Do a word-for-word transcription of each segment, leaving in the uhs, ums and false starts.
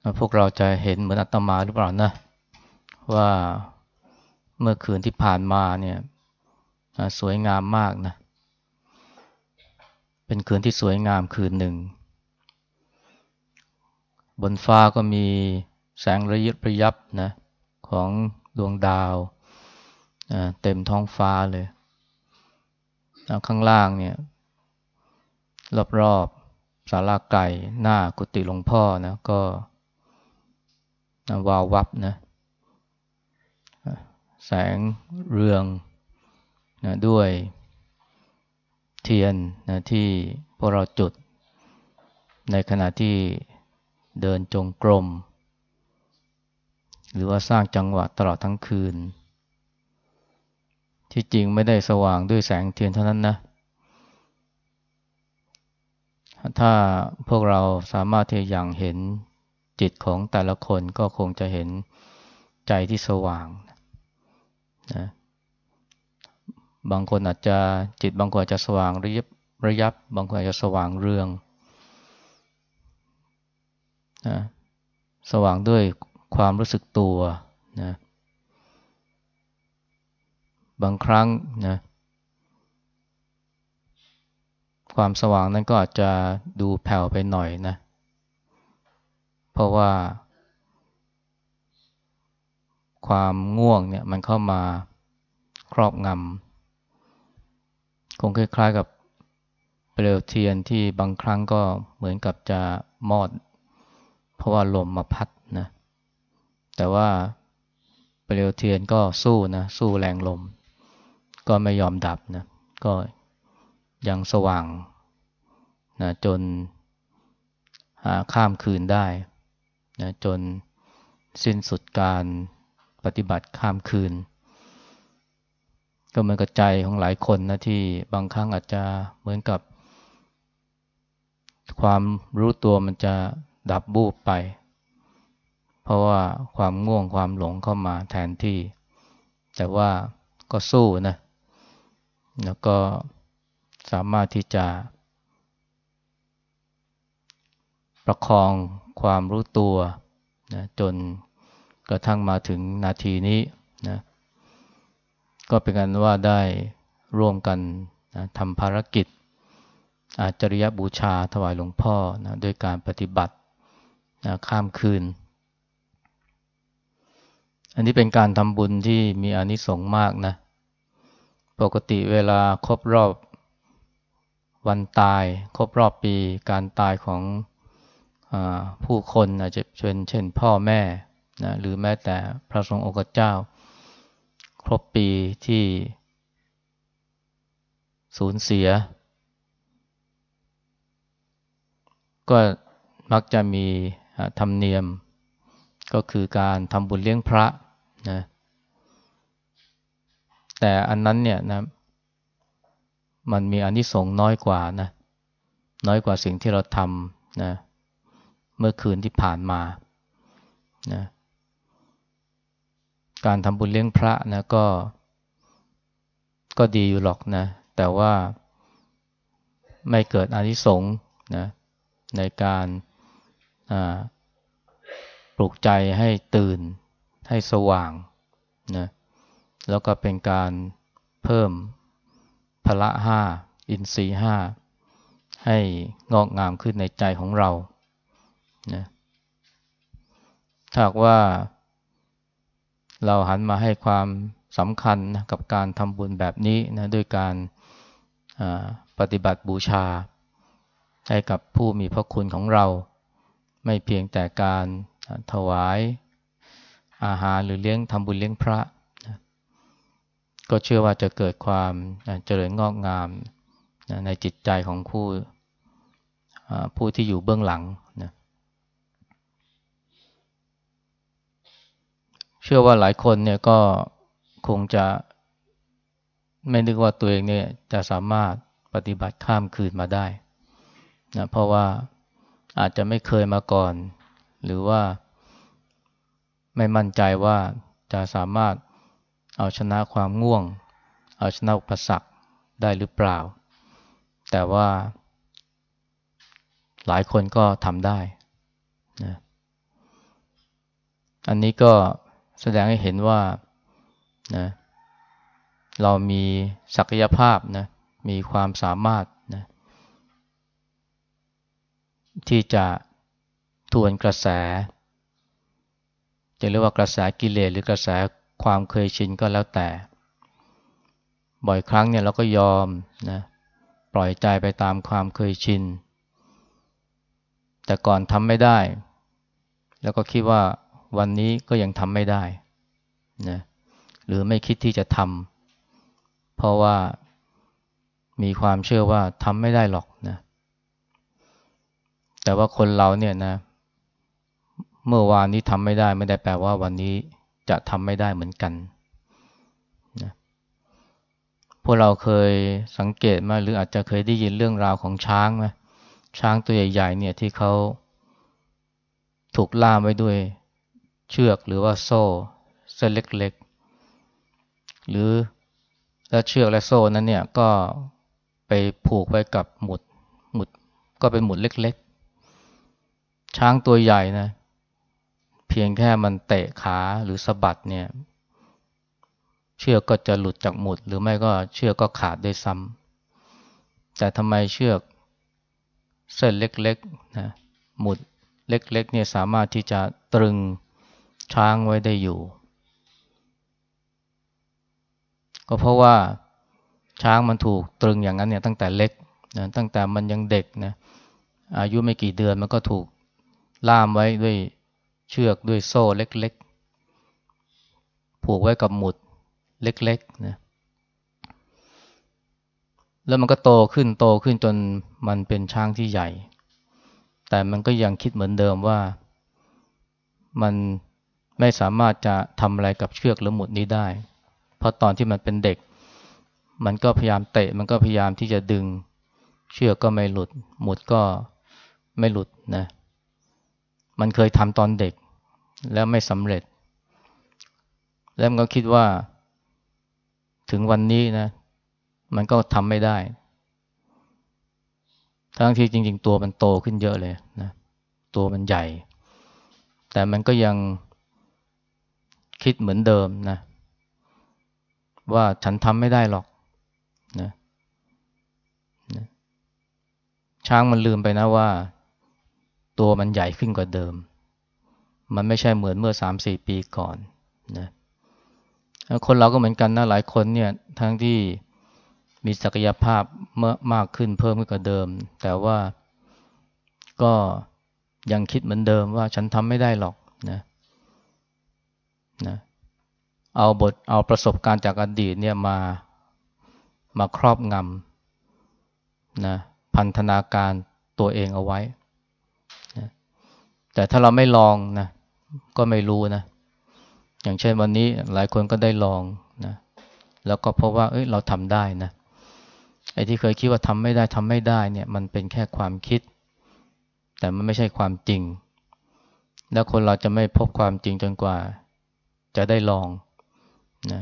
พวกเราจะเห็นเหมือนอาตมาหรือเปล่านะว่าเมื่อคืนที่ผ่านมาเนี่ยสวยงามมากนะเป็นคืนที่สวยงามคืนหนึ่งบนฟ้าก็มีแสงระยิบระยับนะของดวงดาวเต็มท้องฟ้าเลยข้างล่างเนี่ยรอบๆศาลาไก่หน้ากุฏิหลวงพ่อนะก็วาววับนะแสงเรืองนะด้วยเทียนนะที่พวกเราจุดในขณะที่เดินจงกรมหรือว่าสร้างจังหวะตลอดทั้งคืนที่จริงไม่ได้สว่างด้วยแสงเทียนเท่านั้นนะถ้าพวกเราสามารถที่จะยังเห็นจิตของแต่ละคนก็คงจะเห็นใจที่สว่างนะบางคนอาจจะจิตบางคนอาจจะสว่างระยิบระยับบางคนอาจจะสว่างเรืองนะสว่างด้วยความรู้สึกตัวนะบางครั้งนะความสว่างนั้นก็อาจจะดูแผ่วไปหน่อยนะเพราะว่าความง่วงเนี่ยมันเข้ามาครอบงำคงคล้ายๆกับเปลวเทียนที่บางครั้งก็เหมือนกับจะมอดเพราะว่าลมมาพัดนะแต่ว่าเปลวเทียนก็สู้นะสู้แรงลมก็ไม่ยอมดับนะก็ยังสว่างนะจนหาข้ามคืนได้นะจนสิ้นสุดการปฏิบัติข้ามคืนก็เหมือนกับใจของหลายคนนะที่บางครั้งอาจจะเหมือนกับความรู้ตัวมันจะดับบูบไปเพราะว่าความง่วงความหลงเข้ามาแทนที่แต่ว่าก็สู้นะแล้วก็สามารถที่จะประคองความรู้ตัวนะจนกระทั่งมาถึงนาทีนี้นะก็เป็นกันว่าได้ร่วมกันนะทำภารกิจอาจริยบูชาถวายหลวงพ่อนะโดยการปฏิบัตินะข้ามคืนอันนี้เป็นการทำบุญที่มีอานิสงส์มากนะปกติเวลาครบรอบวันตายครบรอบปีการตายของอ่าผู้คนอาจจะเป็นเช่นพ่อแม่นะหรือแม้แต่พระสงฆ์องค์เจ้าครบปีที่สูญเสียก็มักจะมีธรรมเนียมก็คือการทำบุญเลี้ยงพระนะแต่อันนั้นเนี่ยนะมันมีอานิสงส์น้อยกว่านะน้อยกว่าสิ่งที่เราทำนะเมื่อคืนที่ผ่านมานะการทำบุญเลี้ยงพระนะก็ก็ดีอยู่หรอกนะแต่ว่าไม่เกิดอานิสงส์นะในการปลุกใจให้ตื่นให้สว่างนะแล้วก็เป็นการเพิ่มพละห้าอินทรีย์ห้าให้งอกงามขึ้นในใจของเรานะถ้าหากว่าเราหันมาให้ความสำคัญนะกับการทำบุญแบบนี้นะด้วยการปฏิบัติบูชาให้กับผู้มีพระคุณของเราไม่เพียงแต่การถวายอาหารหรือเลี้ยงทำบุญเลี้ยงพระนะก็เชื่อว่าจะเกิดความเจริญงอกงามนะในจิตใจของผู้ผู้ที่อยู่เบื้องหลังนะเชื่อว่าหลายคนเนี่ยก็คงจะไม่นึกว่าตัวเองเนี่ยจะสามารถปฏิบัติข้ามคืนมาได้นะเพราะว่าอาจจะไม่เคยมาก่อนหรือว่าไม่มั่นใจว่าจะสามารถเอาชนะความง่วงเอาชนะอุปสรรคได้หรือเปล่าแต่ว่าหลายคนก็ทำได้นะอันนี้ก็แสดงให้เห็นว่านะเรามีศักยภาพนะมีความสามารถนะที่จะทวนกระแสจะเรียกว่ากระแสกิเลสหรือกระแสความเคยชินก็แล้วแต่บ่อยครั้งเนี่ยเราก็ยอมนะปล่อยใจไปตามความเคยชินแต่ก่อนทำไม่ได้แล้วก็คิดว่าวันนี้ก็ยังทำไม่ได้นะหรือไม่คิดที่จะทำเพราะว่ามีความเชื่อว่าทำไม่ได้หรอกนะแต่ว่าคนเราเนี่ยนะเมื่อวานนี้ทำไม่ได้ไม่ได้แปลว่าวันนี้จะทำไม่ได้เหมือนกันนะพวกเราเคยสังเกตไหมหรืออาจจะเคยได้ยินเรื่องราวของช้างไหมช้างตัวใหญ่ๆเนี่ยที่เขาถูกล่ามไว้ด้วยเชือกหรือว่าโซ่เส้นเล็กๆหรือและเชือกและโซ่นั้นเนี่ยก็ไปผูกไว้กับหมุดหมุดก็เป็นหมุดเล็กๆช้างตัวใหญ่นะเพียงแค่มันเตะขาหรือสะบัดเนี่ยเชือกก็จะหลุดจากหมุดหรือไม่ก็เชือกก็ขาดด้วยซ้ำแต่ทำไมเชือกเส้นเล็กๆนะหมุดเล็กๆเนี่ยสามารถที่จะตรึงช้างไว้ได้อยู่ก็เพราะว่าช้างมันถูกตรึงอย่างนั้นเนี่ยตั้งแต่เล็กนะตั้งแต่มันยังเด็กนะอายุไม่กี่เดือนมันก็ถูกล่ามไว้ด้วยเชือกด้วยโซ่เล็กๆผูกไว้กับหมุดเล็กๆนะแล้วมันก็โตขึ้นโตขึ้นจนมันเป็นช้างที่ใหญ่แต่มันก็ยังคิดเหมือนเดิมว่ามันไม่สามารถจะทำอะไรกับเชือกหรือหมุดนี้ได้เพราะตอนที่มันเป็นเด็กมันก็พยายามเตะมันก็พยายามที่จะดึงเชือกก็ไม่หลุดหมุดก็ไม่หลุดนะมันเคยทำตอนเด็กแล้วไม่สำเร็จแล้วมันก็คิดว่าถึงวันนี้นะมันก็ทำไม่ได้ทั้งที่จริงๆตัวมันโตขึ้นเยอะเลยนะตัวมันใหญ่แต่มันก็ยังคิดเหมือนเดิมนะว่าฉันทำไม่ได้หรอกนะนะช้างมันลืมไปนะว่าตัวมันใหญ่ขึ้นกว่าเดิมมันไม่ใช่เหมือนเมื่อ สามถึงสี่ ปีก่อนนะคนเราก็เหมือนกันนะหลายคนเนี่ยทั้งที่มีศักยภาพเมื่อมากขึ้นเพิ่มขึ้นกว่าเดิมแต่ว่าก็ยังคิดเหมือนเดิมว่าฉันทำไม่ได้หรอกนะนะเอาบทเอาประสบการณ์จากอดีตเนี่ยมามาครอบงำนะพันธนาการตัวเองเอาไว้นะแต่ถ้าเราไม่ลองนะก็ไม่รู้นะอย่างเช่นวันนี้หลายคนก็ได้ลองนะแล้วก็พบว่าเอ้ยเราทำได้นะไอ้ที่เคยคิดว่าทำไม่ได้ทำไม่ได้เนี่ยมันเป็นแค่ความคิดแต่มันไม่ใช่ความจริงแล้วคนเราจะไม่พบความจริงจนกว่าจะได้ลองนะ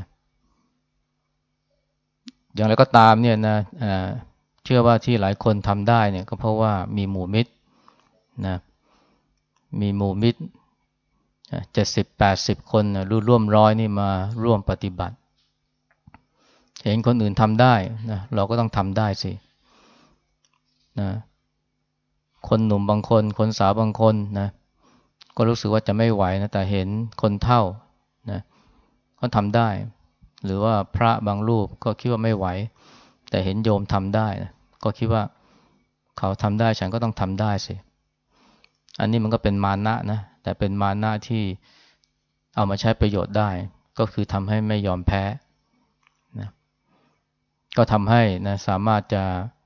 อย่างไรก็ตามเนี่ยนะเชื่อว่าที่หลายคนทำได้เนี่ยก็เพราะว่ามีหมู่มิตรนะมีหมู่มิตรเจ็ดสิบแปดสิบคนนะร่วมร้อยนี่มาร่วมปฏิบัติเห็นคนอื่นทำได้นะเราก็ต้องทำได้สินะคนหนุ่มบางคนคนสาวบางคนนะก็รู้สึกว่าจะไม่ไหวนะแต่เห็นคนเฒ่านะเขาทำได้หรือว่าพระบางรูปก็คิดว่าไม่ไหวแต่เห็นโยมทำได้นะก็คิดว่าเขาทำได้ฉันก็ต้องทำได้สิอันนี้มันก็เป็นมานะนะแต่เป็นมานะที่เอามาใช้ประโยชน์ได้ก็คือทำให้ไม่ยอมแพ้นะก็ทำให้นะสามารถจะ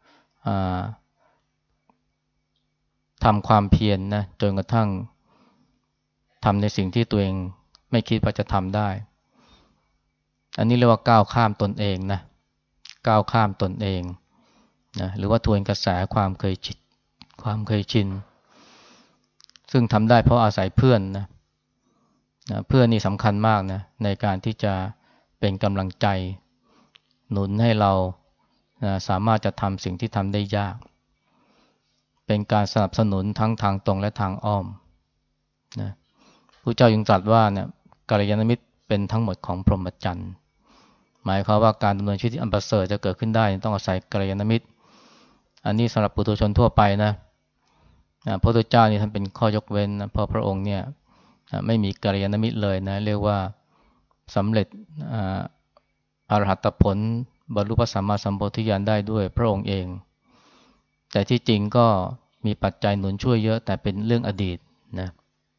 ทำความเพียร น, นะจนกระทั่งทำในสิ่งที่ตัวเองไม่คิดว่าจะทำได้อันนี้เรียกว่าก้าวข้ามตนเองนะก้าวข้ามตนเองนะหรือว่าทวนกระแสความเคยชินความเคยชินซึ่งทำได้เพราะอาศัยเพื่อนนะนะเพื่อนนี่สำคัญมากนะในการที่จะเป็นกำลังใจหนุนให้เรานะสามารถจะทำสิ่งที่ทำได้ยากเป็นการสนับสนุนทั้งทางตรงและทางอ้อมนะผู้ระเจ้ายังตรัสว่าเนี่ยกัลยาณมิตรเป็นทั้งหมดของพรหมจรรย์หมายความว่าการดำเนินชีวิตที่อันประเสริฐจะเกิดขึ้นได้ต้องอาศัยกัลยาณมิตรอันนี้สำหรับปุถุชนทั่วไปนะพระพุทธเจ้านี่ท่านเป็นข้อยกเว้นนะเพราะพระองค์เนี่ยไม่มีกัลยาณมิตรเลยนะเรียกว่าสำเร็จอรหัตผลบรรลุพระสัมมาสัมโพธิญาณได้ด้วยพระองค์เองแต่ที่จริงก็มีปัจจัยหนุนช่วยเยอะแต่เป็นเรื่องอดีตนะ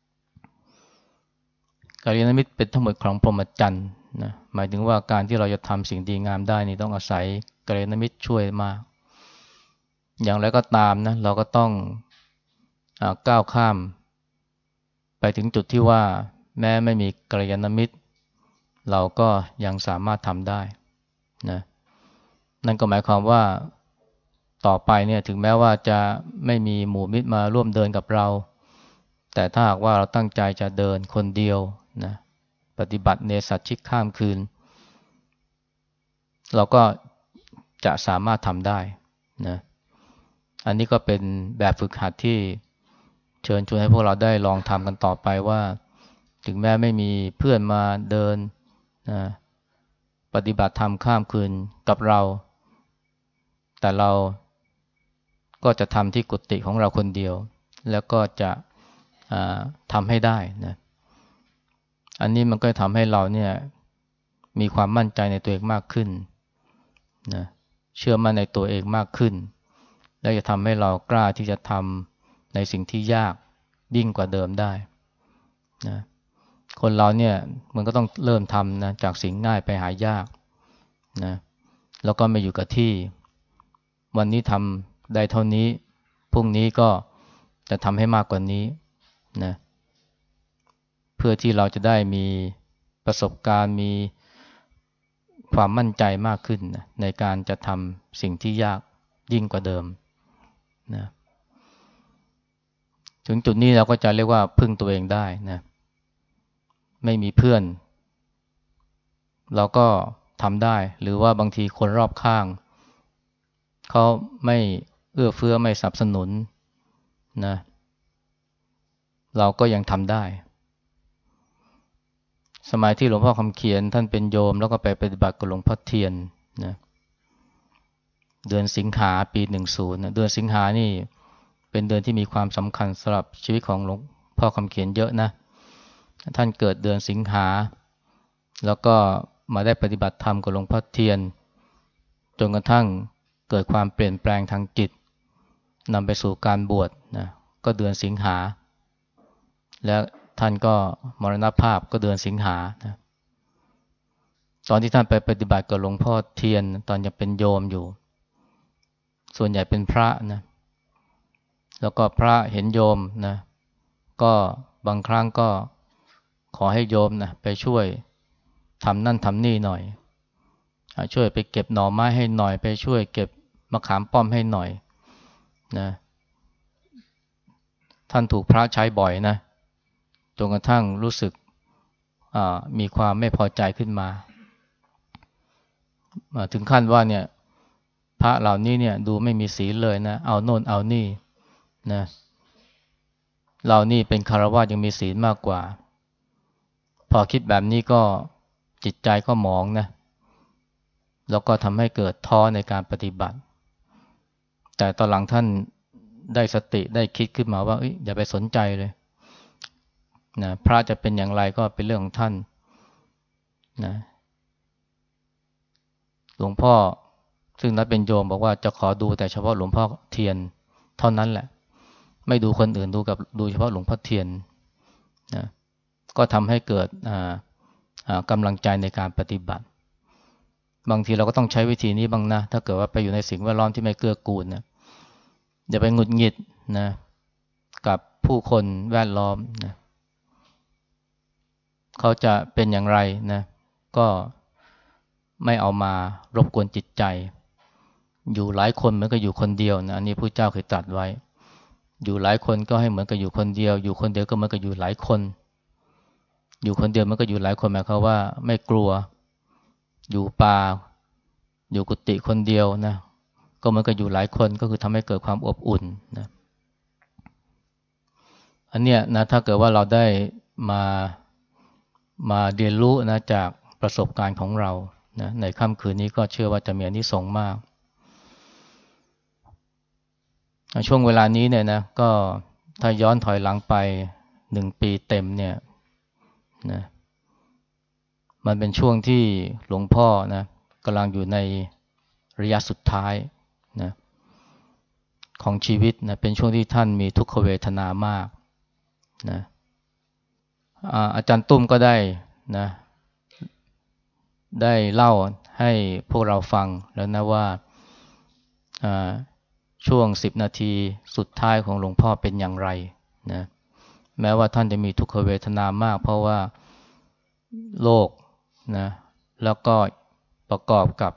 กัลยาณมิตรเป็นทั้งหมดของพรหมจรรย์นะหมายถึงว่าการที่เราจะทำสิ่งดีงามได้นี่ต้องอาศัยกัลยาณมิตรช่วยมากอย่างไรก็ตามนะเราก็ต้องก้าวข้ามไปถึงจุดที่ว่าแม้ไม่มีกัลยาณมิตรเราก็ยังสามารถทำได้นะนั่นก็หมายความว่าต่อไปเนี่ยถึงแม้ว่าจะไม่มีหมู่มิตรมาร่วมเดินกับเราแต่ถ้าหากว่าเราตั้งใจจะเดินคนเดียวนะปฏิบัติเนสัชชิกข้ามคืนเราก็จะสามารถทำได้นะอันนี้ก็เป็นแบบฝึกหัดที่เชิญชวนให้พวกเราได้ลองทำกันต่อไปว่าถึงแม้ไม่มีเพื่อนมาเดินนะปฏิบัติธรรมข้ามคืนกับเราแต่เราก็จะทำที่กุฏิของเราคนเดียวแล้วก็จะทำให้ได้นะอันนี้มันก็ทำให้เราเนี่ยมีความมั่นใจในตัวเองมากขึ้นนะเชื่อมั่นในตัวเองมากขึ้นและจะทำให้เรากล้าที่จะทำในสิ่งที่ยากยิ่งกว่าเดิมได้นะคนเราเนี่ยมันก็ต้องเริ่มทำนะจากสิ่งง่ายไปหายากนะแล้วก็ไม่อยู่กับที่วันนี้ทำได้เท่านี้พรุ่งนี้ก็จะทำให้มากกว่านี้นะเพื่อที่เราจะได้มีประสบการณ์มีความมั่นใจมากขึ้นนะในการจะทำสิ่งที่ยากยิ่งกว่าเดิมนะถึงจุดนี้เราก็จะเรียกว่าพึ่งตัวเองได้นะไม่มีเพื่อนเราก็ทำได้หรือว่าบางทีคนรอบข้างเขาไม่เอื้อเฟื้อไม่สนับสนุนนะเราก็ยังทำได้สมัยที่หลวงพ่อคำเขียนท่านเป็นโยมแล้วก็ไปปฏิบัติกับหลวงพ่อเทียนนะเดือนสิงหาปีหนึ่งสิบนะเดือนสิงหานี่เป็นเดือนที่มีความสำคัญสำหรับชีวิตของหลวงพ่อคำเขียนเยอะนะท่านเกิดเดือนสิงหาแล้วก็มาได้ปฏิบัติธรรมกับหลวงพ่อเทียนจนกระทั่งเกิดความเปลี่ยนแปลงทางจิตนำไปสู่การบวชนะก็เดือนสิงหาและท่านก็มรณภาพก็เดือนสิงหานะตอนที่ท่านไปปฏิบัติกับหลวงพ่อเทียนตอนยังเป็นโยมอยู่ส่วนใหญ่เป็นพระนะแล้วก็พระเห็นโยมนะก็บางครั้งก็ขอให้โยมนะไปช่วยทำนั่นทำนี่หน่อยช่วยไปเก็บหน่อไม้ให้หน่อยไปช่วยเก็บมะขามป้อมให้หน่อยนะท่านถูกพระใช้บ่อยนะจนกระทั่งรู้สึกมีความไม่พอใจขึ้นมาถึงขั้นว่าเนี่ยพระเหล่านี้เนี่ยดูไม่มีศีลเลยนะเอาโน่นเอานี่นะเรานี่เป็นคฤหัสถ์ยังมีศีลมากกว่าพอคิดแบบนี้ก็จิตใจก็หมองนะแล้วก็ทำให้เกิดท้อในการปฏิบัติแต่ตอนหลังท่านได้สติได้คิดขึ้นมาว่าอย่าไปสนใจเลยนะพระจะเป็นอย่างไรก็เป็นเรื่องของท่านนะหลวงพ่อซึ่งนั้นเป็นโยมบอกว่าจะขอดูแต่เฉพาะหลวงพ่อเทียนเท่านั้นแหละไม่ดูคนอื่นดูกับดูเฉพาะหลวงพ่อเทียนนะก็ทำให้เกิดกำลังใจในการปฏิบัติบางทีเราก็ต้องใช้วิธีนี้บ้างนะถ้าเกิดว่าไปอยู่ในสิ่งแวดล้อมที่ไม่เกื้อกูลนะอย่าไปหงุดหงิดนะกับผู้คนแวดล้อมนะเขาจะเป็นอย่างไรนะก็ไม่เอามารบกวนจิตใจอยู่หลายคนเหมือนกับอยู่คนเดียวนะอันนี้พระเจ้าเคยตรัสไว้อยู่หลายคนก็ให้เหมือนกับอยู่คนเดียวอยู่คนเดียวก็เหมือนกับอยู่หลายคนอยู่คนเดียวมันก็อยู่หลายคนหมายความว่าไม่กลัวอยู่ป่าอยู่กุฏิคนเดียวนะก็เหมือนกับอยู่หลายคนก็คือทำให้เกิดความอบอุ่นนะอันเนี้ยนะถ้าเกิดว่าเราได้มามาเรียนรู้นะจากประสบการณ์ของเรานะในค่ำคืนนี้ก็เชื่อว่าจะมีอานิสงส์มากช่วงเวลานี้เนี่ยนะก็ถ้าย้อนถอยหลังไปหนึ่งปีเต็มเนี่ยนะมันเป็นช่วงที่หลวงพ่อนะกำลังอยู่ในระยะสุดท้ายนะของชีวิตนะเป็นช่วงที่ท่านมีทุกขเวทนามากนะอาอาจารย์ตุ้มก็ได้นะได้เล่าให้พวกเราฟังแล้วนะว่าช่วงสิบนาทีสุดท้ายของหลวงพ่อเป็นอย่างไรนะแม้ว่าท่านจะมีทุกขเวทนามากเพราะว่าโรคนะแล้วก็ประกอบกับ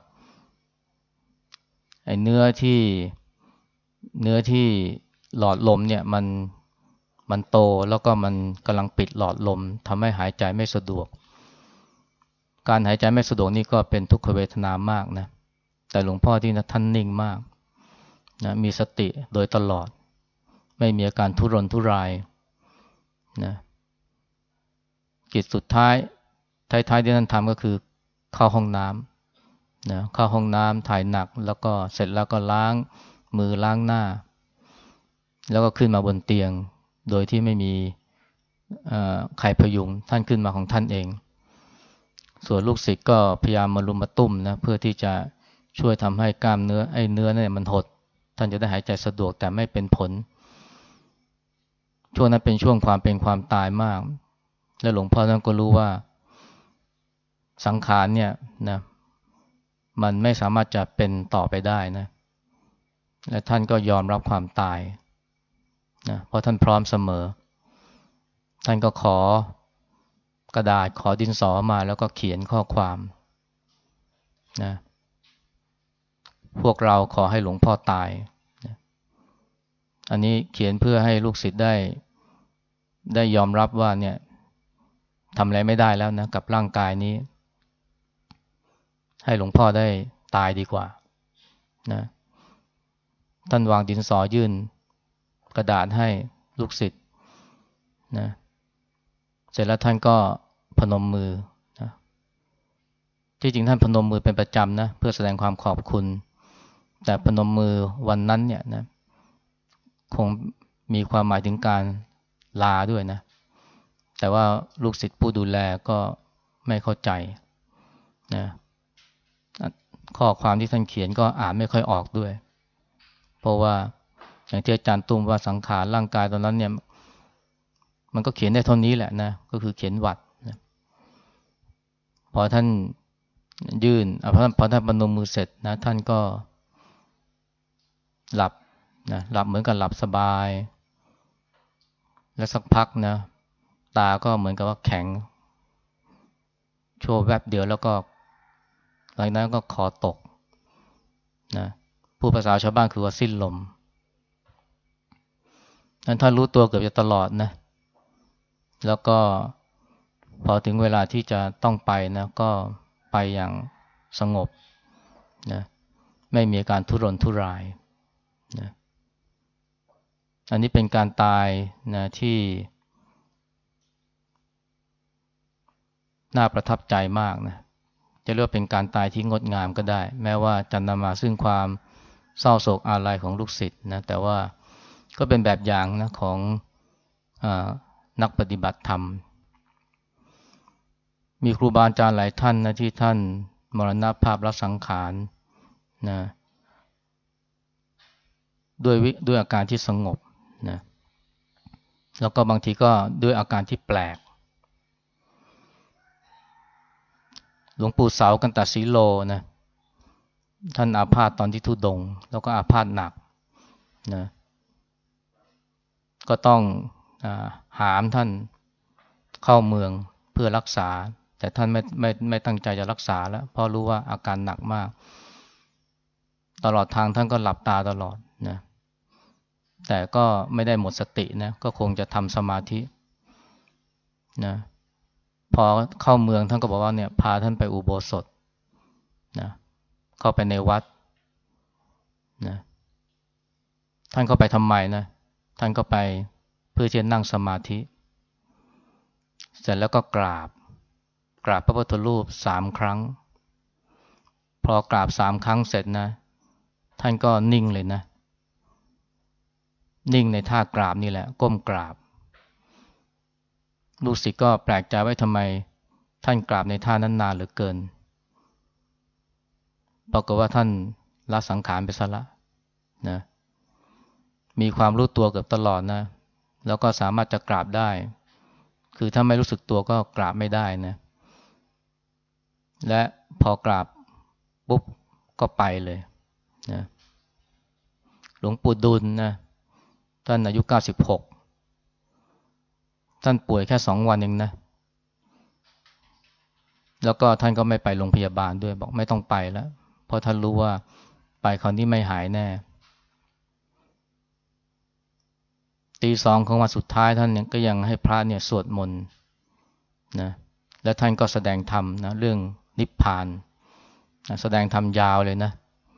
ไอ้เนื้อที่เนื้อที่หลอดลมเนี่ยมันมันโตแล้วก็มันกำลังปิดหลอดลมทำให้หายใจไม่สะดวกการหายใจไม่สะดวกนี่ก็เป็นทุกขเวทนามากนะแต่หลวงพ่อที่นะท่านนิ่งมากนะมีสติโดยตลอดไม่มีอาการทุรนทุรายนะกิจสุดท้ายท้ายๆที่ท่านทำก็คือเข้าห้องน้ำนะเข้าห้องน้ำถ่ายหนักแล้วก็เสร็จแล้วก็ล้างมือล้างหน้าแล้วก็ขึ้นมาบนเตียงโดยที่ไม่มีใครพยุงท่านขึ้นมาของท่านเองส่วนลูกศิษย์ก็พยายามมารุมมาตุ้มนะเพื่อที่จะช่วยทำให้กล้ามเนื้อไอ้เนื้อเนี่ยมันหดท่านจะได้หายใจสะดวกแต่ไม่เป็นผลช่วงนั้นเป็นช่วงความเป็นความตายมากและหลวงพ่อท่านก็รู้ว่าสังขารเนี่ยนะมันไม่สามารถจะเป็นต่อไปได้นะและท่านก็ยอมรับความตายนะเพราะท่านพร้อมเสมอท่านก็ขอกระดาษขอดินสอมาแล้วก็เขียนข้อความนะพวกเราขอให้หลวงพ่อตายนะอันนี้เขียนเพื่อให้ลูกศิษย์ได้ได้ยอมรับว่าเนี่ยทำอะไรไม่ได้แล้วนะกับร่างกายนี้ให้หลวงพ่อได้ตายดีกว่านะท่านวางดินสอยื่นกระดาษให้ลูกศิษย์นะเสร็จแล้วท่านก็พนมมือนะที่จริงท่านพนมมือเป็นประจำนะเพื่อแสดงความขอบคุณแต่พนมมือวันนั้นเนี่ยนะคงมีความหมายถึงการลาด้วยนะแต่ว่าลูกศิษย์ผู้ดูแลก็ไม่เข้าใจนะข้อความที่ท่านเขียนก็อ่านไม่ค่อยออกด้วยเพราะว่าอย่างที่อาจารย์ตุ้มว่าสังขารร่างกายตอนนั้นเนี่ยมันก็เขียนได้เท่านี้แหละนะก็คือเขียนหวัดนะพอท่านยื่นพอท่านพอท่านพนมมือเสร็จนะท่านก็หลับนะหลับเหมือนกับหลับสบายและสักพักนะตาก็เหมือนกับว่าแข็งโชว์แวบเดียวแล้วก็หลังนั้นก็คอตกนะผู้ภาษาชาวบ้านคือว่าสิ้นลมนั้นท่านรู้ตัวเกือบจะตลอดนะแล้วก็พอถึงเวลาที่จะต้องไปนะก็ไปอย่างสงบนะไม่มีอาการทุรนทุรายนะอันนี้เป็นการตายนะที่น่าประทับใจมากนะจะเรียกว่าเป็นการตายที่งดงามก็ได้แม้ว่าจะนำมาซึ่งความเศร้าโศกอาลัยของลูกศิษย์นะแต่ว่าก็เป็นแบบอย่างนะของอ่านักปฏิบัติธรรมมีครูบาอาจารย์หลายท่านนะที่ท่านมรณภาพละสังขารนะด้วยด้วยอาการที่สงบนะแล้วก็บางทีก็ด้วยอาการที่แปลกหลวงปู่เสากันตสีโลนะท่านอาพาธตอนที่ทุดงค์แล้วก็อาพาธหนักนะก็ต้องอาหามท่านเข้าเมืองเพื่อรักษาแต่ท่านไม่ไม่ไม่ตั้งใจจะรักษาแล้วเพราะรู้ว่าอาการหนักมากตลอดทางท่านก็หลับตาตลอดนะแต่ก็ไม่ได้หมดสตินะก็คงจะทำสมาธินะพอเข้าเมืองท่านก็บอกว่าเนี่ยพาท่านไปอุโบสถนะเข้าไปในวัดนะท่านเข้าไปทำไมนะท่านก็ไปเพื่อจะนั่งสมาธิเสร็จแล้วก็กราบกราบพระพุทธรูปสามครั้งพอกราบสามครั้งเสร็จนะท่านก็นิ่งเลยนะนิ่งในท่ากราบนี่แหละก้มกราบลูกศิษย์ก็แปลกใจว่าทำไมท่านกราบในท่านั้นนานเหลือเกินปรากฏว่าท่านละสังขารไปซะละนะมีความรู้ตัวเกือบตลอดนะแล้วก็สามารถจะกราบได้คือถ้าไม่รู้สึกตัวก็กราบไม่ได้นะและพอกราบปุ๊บก็ไปเลยนะหลวงปู่ดุลนะท่านอายุเก้าสิบหกท่านป่วยแค่สองวันเองนะแล้วก็ท่านก็ไม่ไปโรงพยาบาลด้วยบอกไม่ต้องไปแล้วเพราะท่านรู้ว่าไปคราวนี้ไม่หายแน่ตีสองของวันสุดท้ายท่านเนี่ยก็ยังให้พระเนี่ยสวดมนต์นะและท่านก็แสดงธรรมนะเรื่องนิพพานนะแสดงธรรมยาวเลยนะ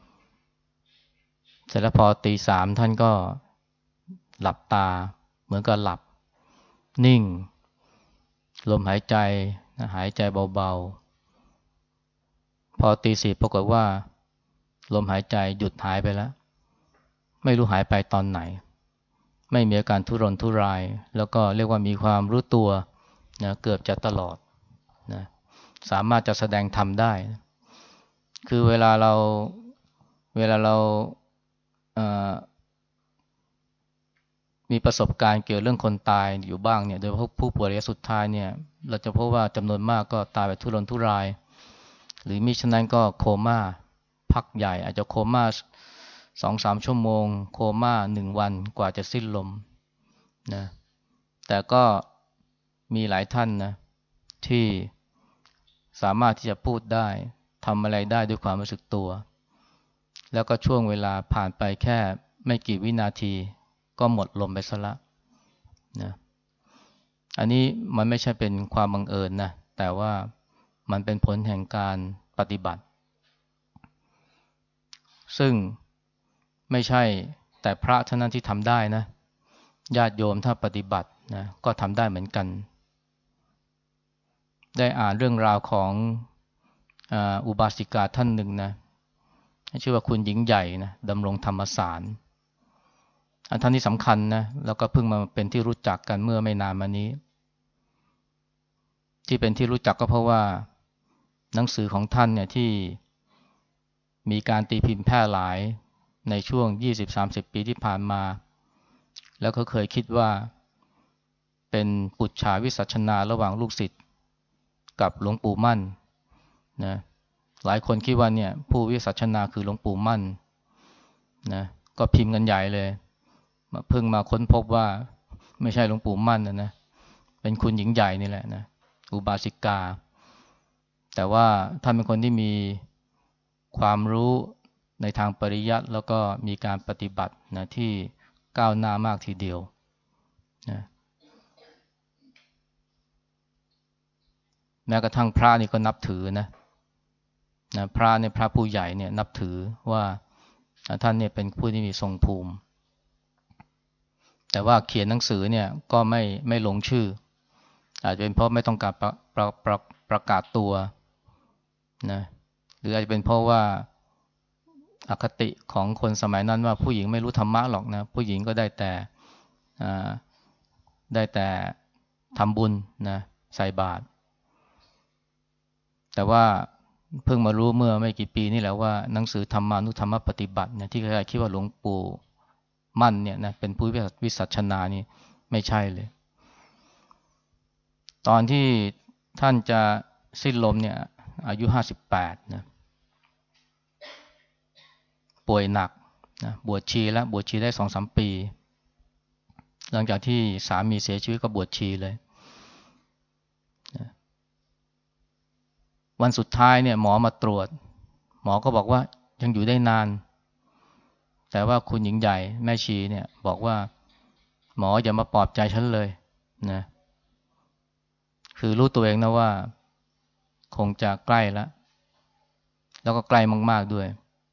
เสร็จแล้วพอตีสามท่านก็หลับตาเหมือนกับหลับนิ่งลมหายใจนะหายใจเบาๆพอตีสี่ปรากฏว่าลมหายใจหยุดหายไปแล้วไม่รู้หายไปตอนไหนไม่มีอาการทุรนทุรายแล้วก็เรียกว่ามีความรู้ตัวนะเกือบจะตลอดนะสามารถจะแสดงธรรมได้นะคือเวลาเราเวลาเราเอ่อมีประสบการณ์เกี่ยวเรื่องคนตายอยู่บ้างเนี่ยโดยเฉพาะผู้ป่วยระยะสุดท้ายเนี่ยเราจะพบว่าจำนวนมากก็ตายแบบทุรนทุรายหรือมิฉะนั้นก็โคม่าพักใหญ่อาจจะโคม่าสองสามชั่วโมงโคม่าหนึ่งวันกว่าจะสิ้นลมนะแต่ก็มีหลายท่านนะที่สามารถที่จะพูดได้ทำอะไรได้ด้วยความรู้สึกตัวแล้วก็ช่วงเวลาผ่านไปแค่ไม่กี่วินาทีก็หมดลมไปซะละนะอันนี้มันไม่ใช่เป็นความบังเอิญนะแต่ว่ามันเป็นผลแห่งการปฏิบัติซึ่งไม่ใช่แต่พระเท่านั้นที่ทำได้นะญาติโยมถ้าปฏิบัตินะก็ทำได้เหมือนกันได้อ่านเรื่องราวของอ่าอุบาสิกาท่านหนึ่งนะชื่อว่าคุณหญิงใหญ่นะดำรงธรรมสารอันท่านนี้สำคัญนะแล้วก็เพิ่งมาเป็นที่รู้จักกันเมื่อไม่นานมานี้ที่เป็นที่รู้จักก็เพราะว่าหนังสือของท่านเนี่ยที่มีการตีพิมพ์แพร่หลายในช่วง ยี่สิบถึงสามสิบ ปีที่ผ่านมาแล้วเขาเคยคิดว่าเป็นปุจฉาวิสัชนาระหว่างลูกศิษย์กับหลวงปู่มั่นนะหลายคนคิดว่าเนี่ยผู้วิสัชนาคือหลวงปู่มั่นนะก็พิมพ์กันใหญ่เลยเพิ่งมาค้นพบว่าไม่ใช่หลวงปู่มั่นนะนะเป็นคุณหญิงใหญ่นี่แหละนะอุบาสิกาแต่ว่าท่านเป็นคนที่มีความรู้ในทางปริยัติแล้วก็มีการปฏิบัตินะที่ก้าวหน้ามากทีเดียวนะแม้กระทั่งพระนี่ก็นับถือนะนะพระเนี่ยพระผู้ใหญ่เนี่ยนับถือว่าท่านเนี่ยเป็นผู้ที่มีทรงภูมิแต่ว่าเขียนหนังสือเนี่ยก็ไม่ไม่ลงชื่ออาจจะเป็นเพราะไม่ต้องการประประประประกาศตัวนะหรืออาจจะเป็นเพราะว่าอคติของคนสมัยนั้นว่าผู้หญิงไม่รู้ธรรมะหรอกนะผู้หญิงก็ได้แต่ได้แต่ทำบุญนะใส่บาตรแต่ว่าเพิ่งมารู้เมื่อไม่กี่ปีนี่แหละว่าหนังสือธรรมานุธรรมปฏิบัติเนี่ยที่ใครคิดว่าหลวงปู่มั่นเนี่ยนะเป็นผู้วิสัชนานี่ไม่ใช่เลยตอนที่ท่านจะสิ้นลมเนี่ยอายุห้าสิบแปดนะป่วยหนักนะบวชชีแล้วบวชชีได้ สองถึงสาม ปีหลังจากที่สามีเสียชีวิตก็บวชชีเลยนะวันสุดท้ายเนี่ยหมอมาตรวจหมอก็บอกว่ายังอยู่ได้นานแต่ว่าคุณหญิงใหญ่แม่ชีเนี่ยบอกว่าหมออย่ามาปลอบใจฉันเลยนะคือรู้ตัวเองนะว่าคงจะใกล้แล้วแล้วก็ใกล้มากๆด้วย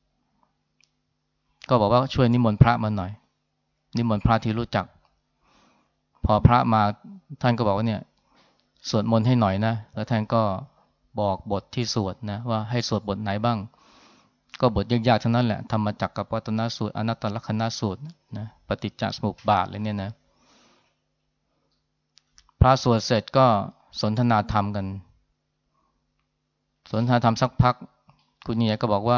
ก็บอกว่าช่วยนิมนต์พระมาหน่อยนิมนต์พระที่รู้จักพอพระมาท่านก็บอกว่าเนี่ยสวดมนต์ให้หน่อยนะแล้วท่านก็บอกบทที่สวดนะว่าให้สวดบทไหนบ้างก็บทยากๆทั้งนั้นแหละธรรมจักรกับวัตนสูตรอนัตตลกนัสูตรนะปฏิจจสมุปบาทเลยเนี่ยนะพระสวดเสร็จก็สนทนาธรรมกันสนทนาธรรมสักพักคุณเนี่ยก็บอกว่า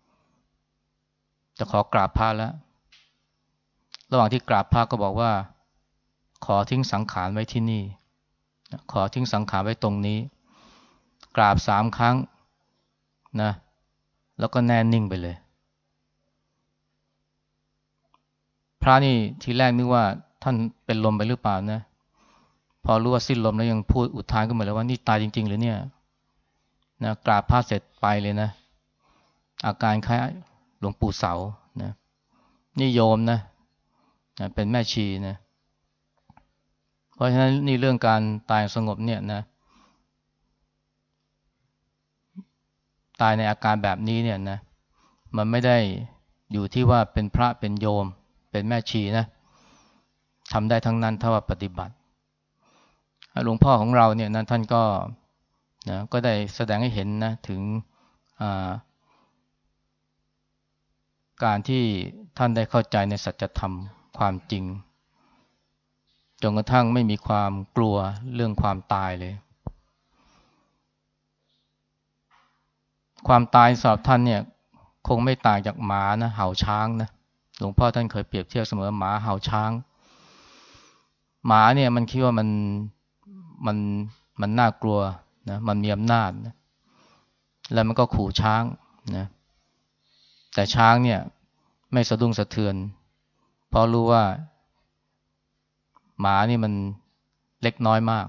จะขอกราบพระแล้วระหว่างที่กราบพระก็บอกว่าขอทิ้งสังขารไว้ที่นี่ขอทิ้งสังขารไว้ตรงนี้กราบสามครั้งนะแล้วก็แน่นิ่งไปเลยพระนี่ทีแรกนึกว่าท่านเป็นลมไปหรือเปล่านะพอรู้ว่าสิ้นลมแล้วยังพูดอุทานขึ้นมาเลยว่านี่ตายจริงๆหรือเนี่ยนะกราบพระเสร็จไปเลยนะอาการคล้ายหลวงปู่เสานะนี่โยมนะนะเป็นแม่ชีนะเพราะฉะนั้นนี่เรื่องการตายสงบเนี่ยนะตายในอาการแบบนี้เนี่ยนะมันไม่ได้อยู่ที่ว่าเป็นพระเป็นโยมเป็นแม่ชีนะทำได้ทั้งนั้นถ้าว่าปฏิบัติหลวงพ่อของเราเนี่ยนะท่านก็นะก็ได้แสดงให้เห็นนะถึงการที่ท่านได้เข้าใจในสัจธรรมความจริงจนกระทั่งไม่มีความกลัวเรื่องความตายเลยความตายสำหรับท่านเนี่ยคงไม่ต่างจากหมานะเห่าช้างนะหลวงพ่อท่านเคยเปรียบเทียบเสมอหมาเห่าช้างหมาเนี่ยมันคิดว่ามันมันมันน่ากลัวนะมันมีอำนาจนะแล้วมันก็ขู่ช้างนะแต่ช้างเนี่ยไม่สะดุ้งสะเทือนเพราะรู้ว่าหมานี่มันเล็กน้อยมาก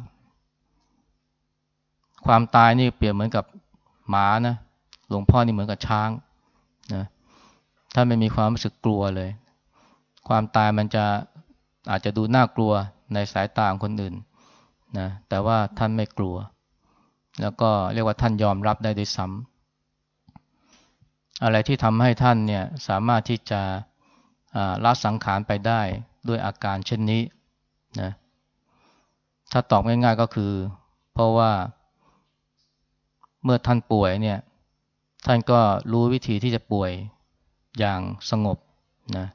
ความตายนี่เปรียบเหมือนกับหมานะหลวงพ่อนี่เหมือนกับช้างนะถ้าไม่มีความรู้สึกกลัวเลยความตายมันจะอาจจะดูน่ากลัวในสายตาของคนอื่นนะแต่ว่าท่านไม่กลัวแล้วก็เรียกว่าท่านยอมรับได้ด้วยซ้ำอะไรที่ทำให้ท่านเนี่ยสามารถที่จะละสังขารไปได้ด้วยอาการเช่นนี้นะถ้าตอบง่ายๆก็คือเพราะว่าเมื่อท่านป่วยเนี่ยท่านก็รู้วิธีที่จะป่วยอย่างสงบนะ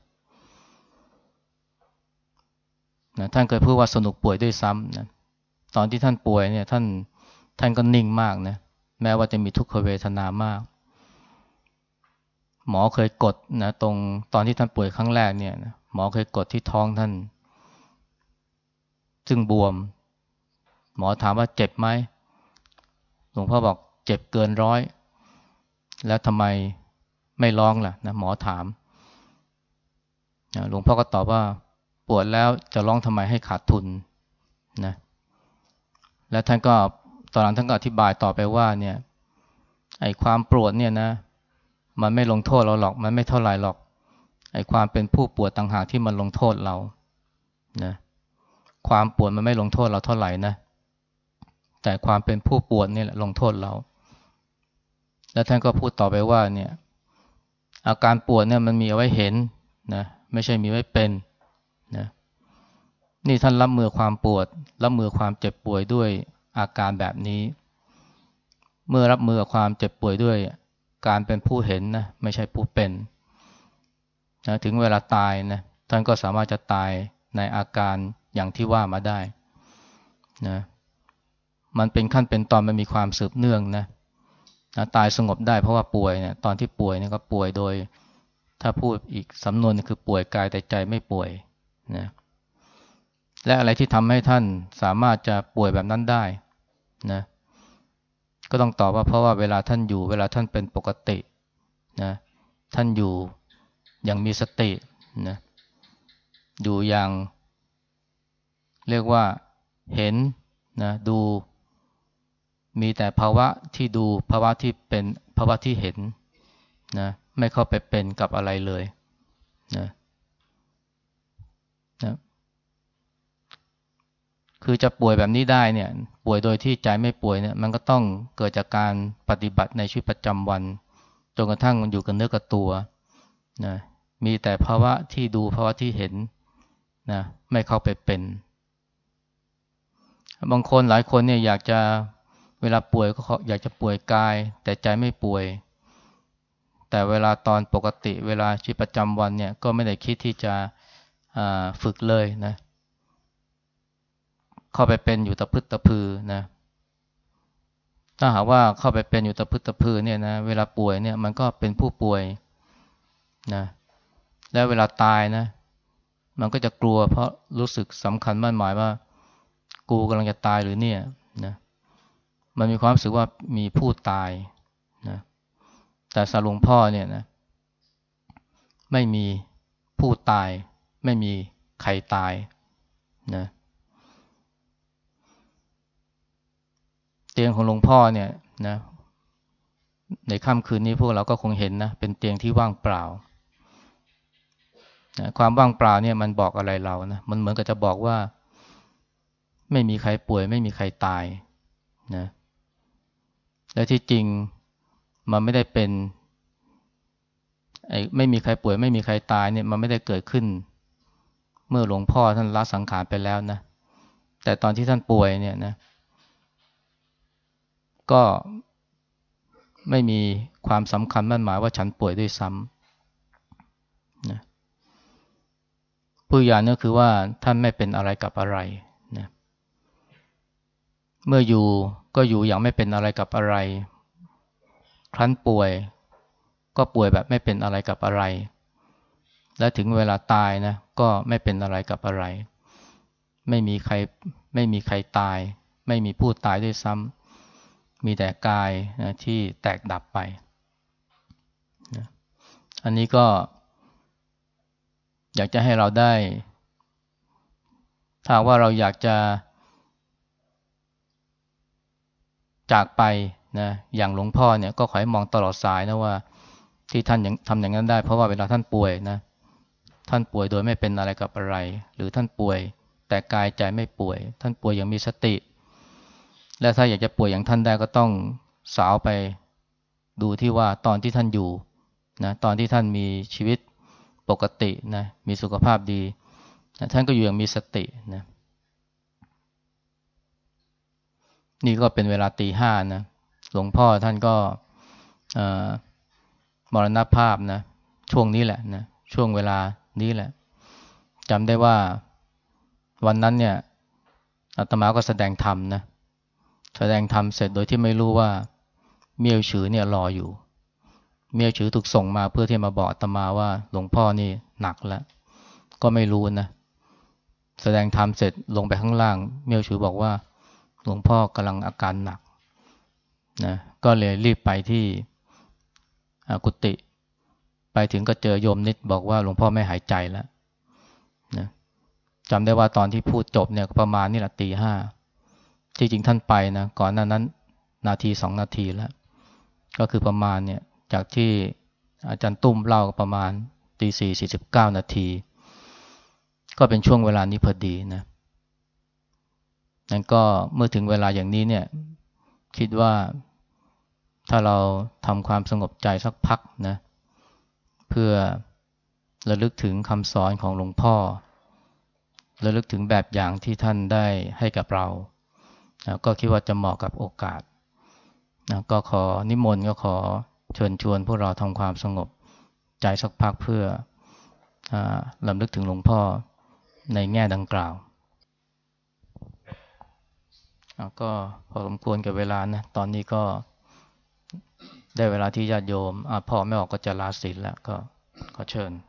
นะท่านเคยพูดว่าสนุกป่วยด้วยซ้ำนะตอนที่ท่านป่วยเนี่ยท่านท่านก็นิ่งมากนะแม้ว่าจะมีทุกขเวทนามากหมอเคยกดนะตรงตอนที่ท่านป่วยครั้งแรกเนี่ยนะหมอเคยกดที่ท้องท่านซึ่งบวมหมอถามว่าเจ็บไหมหลวงพ่อบอกเจ็บเกินร้อยแล้วทำไมไม่ร้องล่ะนะหมอถามนะหลวงพ่อก็ตอบว่าปวดแล้วจะร้องทำไมให้ขาดทุนนะแล้วท่านก็ตอนหลังท่านก็อธิบายต่อไปว่าเนี่ยไอ้ความปวดเนี่ยนะมันไม่ลงโทษเราหรอกมันไม่เท่าไหร่หรอกไอ้ความเป็นผู้ปวดต่างหากที่มันลงโทษเรานะความปวดมันไม่ลงโทษเราเท่าไหร่นะแต่ความเป็นผู้ปวดนี่แหละลงโทษเราแล้วท่านก็พูดต่อไปว่าเนี่ยอาการปวดเนี่ยมันมีเอาไว้เห็นนะไม่ใช่มีไว้เป็นนะนี่ท่านรับมือความปวดรับมือความเจ็บป่วยด้วยอาการแบบนี้เมื่อรับมือกับความเจ็บป่วยด้วยการเป็นผู้เห็นนะไม่ใช่ผู้เป็นนะถึงเวลาตายนะท่านก็สามารถจะตายในอาการอย่างที่ว่ามาได้นะมันเป็นขั้นเป็นตอนมันมีความสืบเนื่องนะนะตายสงบได้เพราะว่าป่วยเนี่ยตอนที่ป่วยเนี่ยก็ป่วยโดยถ้าพูดอีกสำนวนคือป่วยกายแต่ใจไม่ป่วยนะและอะไรที่ทำให้ท่านสามารถจะป่วยแบบนั้นได้นะก็ต้องตอบว่าเพราะว่าเวลาท่านอยู่เวลาท่านเป็นปกตินะท่านอยู่อย่างมีสตินะอยู่อย่างเรียกว่าเห็นนะดูมีแต่ภาวะที่ดูภาวะที่เป็นภาวะที่เห็นนะไม่เข้าไปเป็นกับอะไรเลยนะนะคือจะป่วยแบบนี้ได้เนี่ยป่วยโดยที่ใจไม่ป่วยเนี่ยมันก็ต้องเกิดจากการปฏิบัติในชีวิตประจำวันจนกระทั่งมันอยู่กับเนื้อกับตัวนะมีแต่ภาวะที่ดูภาวะที่เห็นนะไม่เข้าไปเป็นบางคนหลายคนเนี่ยอยากจะเวลาป่วยก็อยากจะป่วยกายแต่ใจไม่ป่วยแต่เวลาตอนปกติเวลาชีวิตประจำวันเนี่ยก็ไม่ได้คิดที่จะฝึกเลยนะเข้าไปเป็นอยู่ตะพึดตะพือนะถ้าหากว่าเข้าไปเป็นอยู่ตะพึดตะพือเนี่ยนะเวลาป่วยเนี่ยมันก็เป็นผู้ป่วยนะแล้วเวลาตายนะมันก็จะกลัวเพราะรู้สึกสำคัญมั่นหมายว่ากูกำลังจะตายหรือเนี่ยนะมันมีความรู้สึกว่ามีผู้ตายนะแต่สาหลวงพ่อเนี่ยนะไม่มีผู้ตายไม่มีใครตายนะเตียงของหลวงพ่อเนี่ยนะในค่ำคืนนี้พวกเราก็คงเห็นนะเป็นเตียงที่ว่างเปล่านะความว่างเปล่าเนี่ยมันบอกอะไรเรานะมันเหมือนกับจะบอกว่าไม่มีใครป่วยไม่มีใครตายนะและที่จริงมันไม่ได้เป็นไอ้ไม่มีใครป่วยไม่มีใครตายเนี่ยมันไม่ได้เกิดขึ้นเมื่อหลวงพ่อท่านละสังขารไปแล้วนะแต่ตอนที่ท่านป่วยเนี่ยนะก็ไม่มีความสำคัญมั่นหมายว่าฉันป่วยด้วยซ้ำนะผู้ยานก็คือว่าท่านไม่เป็นอะไรกับอะไรนะเมื่ออยู่ก็อยู่อย่างไม่เป็นอะไรกับอะไรครั้นป่วยก็ป่วยแบบไม่เป็นอะไรกับอะไรและถึงเวลาตายนะก็ไม่เป็นอะไรกับอะไรไม่มีใครไม่มีใครตายไม่มีผู้ตายด้วยซ้ำมีแต่กายนะที่แตกดับไปนะอันนี้ก็อยากจะให้เราได้ถ้าว่าเราอยากจะจากไปนะอย่างหลวงพ่อเนี่ยก็ขอให้มองตลอดสายนะว่าที่ท่านยังทำอย่างนั้นได้เพราะว่าเวลาท่านป่วยนะท่านป่วยโดยไม่เป็นอะไรกับอะไรหรือท่านป่วยแต่กายใจไม่ป่วยท่านป่วยอย่างมีสติและถ้าอยากจะป่วยอย่างท่านได้ก็ต้องสาวไปดูที่ว่าตอนที่ท่านอยู่นะตอนที่ท่านมีชีวิตปกตินะมีสุขภาพดีนะท่านก็อยู่อย่างมีสตินะนี่ก็เป็นเวลาตีห้านะหลวงพ่อท่านก็มรณภาพนะช่วงนี้แหละนะช่วงเวลานี้แหละจำได้ว่าวันนั้นเนี่ยอาตมาก็แสดงธรรมนะแสดงธรรมเสร็จโดยที่ไม่รู้ว่าเมี่ยวฉือเนี่ยรออยู่เมี่ยวฉือถูกส่งมาเพื่อที่มาบอกอาตมาว่าหลวงพ่อนี่หนักแล้วก็ไม่รู้นะแสดงธรรมเสร็จลงไปข้างล่างเมี่ยวฉือบอกว่าหลวงพ่อกำลังอาการหนักนะก็เลยรีบไปที่กุฏิไปถึงก็เจอโยมนิดบอกว่าหลวงพ่อไม่หายใจแล้วนะจำได้ว่าตอนที่พูดจบเนี่ยประมาณนี่แหละตีห้าที่จริงท่านไปนะก่อนหน้านั้นนาทีสองนาทีแล้วก็คือประมาณเนี่ยจากที่อาจารย์ตุ้มเล่าประมาณตีสี่สี่สิบเก้านาทีก็เป็นช่วงเวลานี้พอดีนะนั่นก็เมื่อถึงเวลาอย่างนี้เนี่ยคิดว่าถ้าเราทำความสงบใจสักพักนะเพื่อระลึกถึงคำสอนของหลวงพ่อระลึกถึงแบบอย่างที่ท่านได้ให้กับเรานะก็คิดว่าจะเหมาะกับโอกาสนะก็ขอนิมนต์ก็ขอเชิญชวนพวกเราทำความสงบใจสักพักเพื่อรำลึกถึงหลวงพ่อในแง่ดังกล่าวก็พอสมควรกับเวลานะตอนนี้ก็ได้เวลาที่ญาติโยมพ่อไม่ออกก็จะลาศีลแล้วก็ขอเชิญ